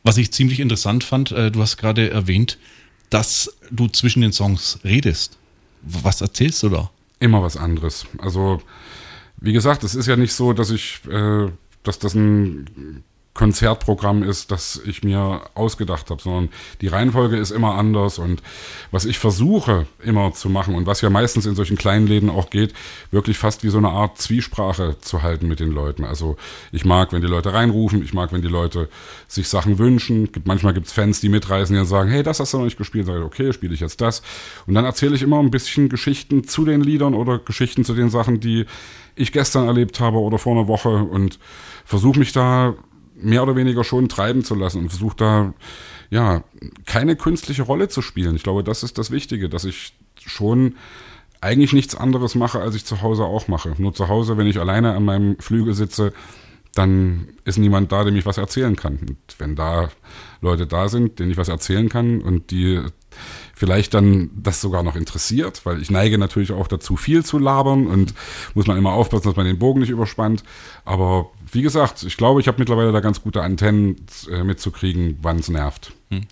Was ich ziemlich interessant fand, du hast gerade erwähnt, dass du zwischen den Songs redest. Was erzählst du da? Immer was anderes. Also, wie gesagt, es ist ja nicht so, dass dass das ein Konzertprogramm ist, das ich mir ausgedacht habe, sondern die Reihenfolge ist immer anders und was ich versuche immer zu machen und was ja meistens in solchen kleinen Läden auch geht, wirklich fast wie so eine Art Zwiesprache zu halten mit den Leuten. Also ich mag, wenn die Leute reinrufen, ich mag, wenn die Leute sich Sachen wünschen. Manchmal gibt's Fans, die mitreisen, die sagen, hey, das hast du noch nicht gespielt. Sag ich, okay, spiele ich jetzt das. Und dann erzähle ich immer ein bisschen Geschichten zu den Liedern oder Geschichten zu den Sachen, die ich gestern erlebt habe oder vor einer Woche und versuche mich da mehr oder weniger schon treiben zu lassen und versuche da, ja, keine künstliche Rolle zu spielen. Ich glaube, das ist das Wichtige, dass ich schon eigentlich nichts anderes mache, als ich zu Hause auch mache. Nur zu Hause, wenn ich alleine an meinem Flügel sitze, dann ist niemand da, dem ich was erzählen kann. Und wenn da Leute da sind, denen ich was erzählen kann und die vielleicht dann das sogar noch interessiert, weil ich neige natürlich auch dazu, viel zu labern und muss man immer aufpassen, dass man den Bogen nicht überspannt. Aber wie gesagt, ich glaube, ich habe mittlerweile da ganz gute Antennen mitzukriegen, wann es nervt.